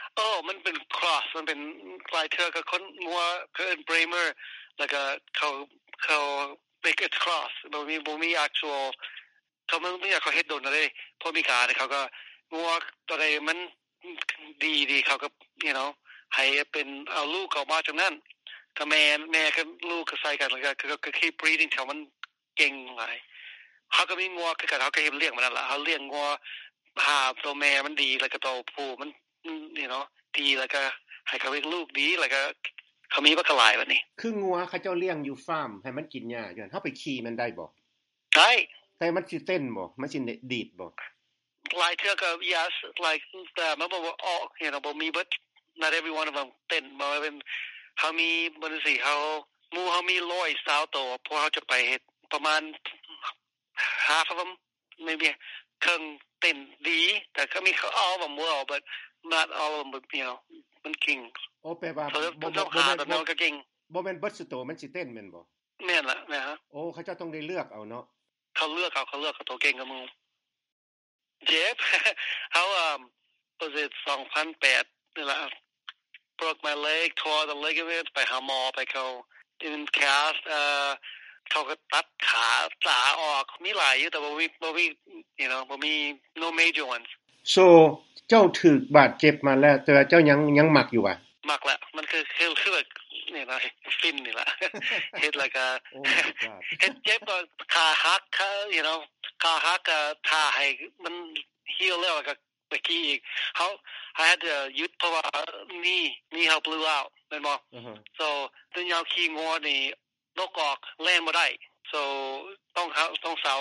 มันเป็น cross มันเป็นหลายเทื่อก็คนงัวก็เอิ้น Bremer แล้วก็เขา make it cross บ่มี actual เขาไม่อยากเขาเฮ็ดโดนเลยพอมีการเขาก็งัวตัวใดมันดีเขาก็ you know ให้เป็นเอาลูกเขามาจากนั้นก็แม่กับลูกก็ใส่กันแล้วก็ keep breeding till มันเก่งหลายเขาก็มีงัวคือกันเขาก็เฮ็ดเลี้ยงมันนั่นล่ะเขาเลี้ยงงัวหาตัวแม่มันดีแล้วก็ตัวผู้มันyou know ดีแล้วก็ให้เขาเลี้ยงลูกดีแล้วก็เขามีบักหลายบัดนี้คืองัวเขาเจ้าเลี้ยงอยู่ฟาร์มให้มันกินหญ้าย้อนเฮาไปขี่มันได้บ่ได้แต่มันสิเต้นบ่มันสิดีดบ่หลายเทื่อก็ yes like แต่มันบ่you know บ่มี but not every one of them เต้นบ่เป็นเฮามีบ่สิเฮาหมู่เฮามี120ตัวพวกเฮาจะไปเฮ็ดประมาณ half of them maybe ครึ่งเต้นดีแต่ก็มี all of them well but not all of them but you know มันเก่งแปลว่าบ่ก็เก่งบ่แม่นเบิดซุโตมันสิเต้นแม่นบ่แม่นล่ะนะฮะเขาเจ้าต้องได้เลือกเอาเนาะเขาเลือกตัวเก่งกับมึงเจ็บเขาwas it 2008นี่ล่ะ broke my leg tore the ligament ไปหาหมอไปเขา in cast เขาก็ตัดขาตาออกมีหลายอยู่แต่บ่มี you know บ่มี no major ones so เจ้าถูกบาดเจ็บมาแล้วแต่เจ้ายังมักอยู่ว่ะมักแล้วมันคือแบบนี่ล่ะฟินนี่ล่ะเฮ็ดแล้วก็เฮ็ดเจ็บก็ขาหักyou know ขาหักก็ท่าให้มัน heal แล้วก็ไปขี่อีกI had to หยุดเพราะว่านี่เขา blew out แม่นบ่ so ตึงยาวขี่งัวนี่นกออกแล่นบ่ได้ so ต้องเสา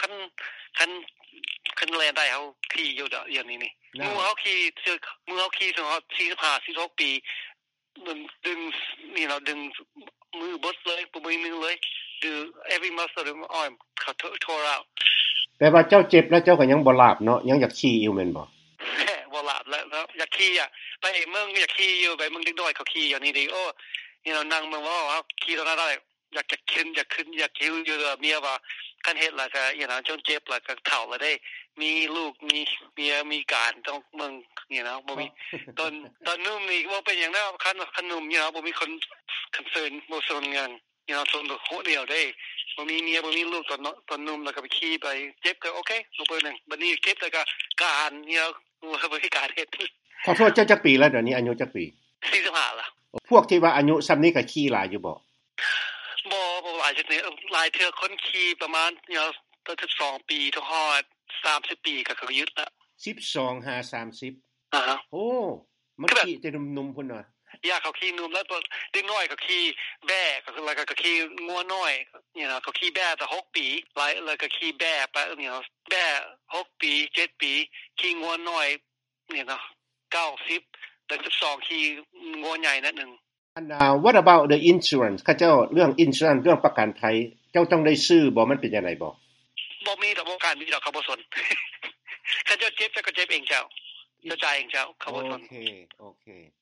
คันแล่นได้เขาขี่อยู่อย่างนี้นี่มือเขาขี่ถึง45-46ปีดึงนี่เนาะดึงมือบดเลยบ่มีมือเลยdo every muscle of my arm เขา tore out แปลว่าเจ้าเจ็บแล้วเจ้าก็ยังบ่หลับเนาะยังอยากขี่อยู่แม่นบ่บ่หลับแล้วอยากขี่ไปเมืองอยากขี่อยู่ไปเมืองเด็กน้อยเขาขี่อย่างนี้ดิyou know นั่งเมืองว่าขี่ตรงนั้นได้อยากจะขึ้นอยากขี่อยู่เมียว่าคันเฮ็ดแล้วก็you know จนเจ็บแล้วก็เฒ่าแล้วได้มีลูกมีเมียมีการต้องเมืองyou know บ่มีตอนนุ่มนี่บ่เป็นหยังนะคันนุ่มyou know บ่มีคน concern บ่สนงานyou know สนโหเดียวได้บ่มีเมียบ่มีลูกตอนนุ่มแล้วก็ไปขี่ไปเจ็บก็โอเคบ่เป็นหยังบัดนี้เจ็บแล้วก็การyou know บ่มีการเฮ็ดขอโทษเจ้าจักปีแล้วเดี๋ยวนี้อายุจักปี 45ล่ะพวกที่ว่าอายุส่ำนี้ก็ขี่หลายอยู่บ่หลายจังนี้หลายเทื่อคนขี่ประมาณyou know 12ปีถึงฮอด30ปีก็เขายึดละ 12-30 ฮะโอ้มันขี่แต่หนุ่มๆพุ่นน่ะเขาขี่นุ่มแล้วเด็กน้อยก็ขี่แบ่ก็คือแล้วก็ขี่งัวน้อยyou know เขาขี่แบ่แต่6ปีแล้วก็ขี่แบ่ไปyou know แบ่6ปี7ปีขี่งัวน้อยyou know 90แล้ว12ขี่งัวใหญ่นั่นนึง what about the insurance เขาเจ้าเรื่อง insurance เรื่องประกันภัยเจ้าต้องได้ซื้อบ่มันเป็นจังได๋บ่มีดอกประกันมีดอกเขาบ่สนเขาเจ้าเจ็บก็เจ็บเองเจ้าจ่ายเองเจ้าเขาบ่สนโอเค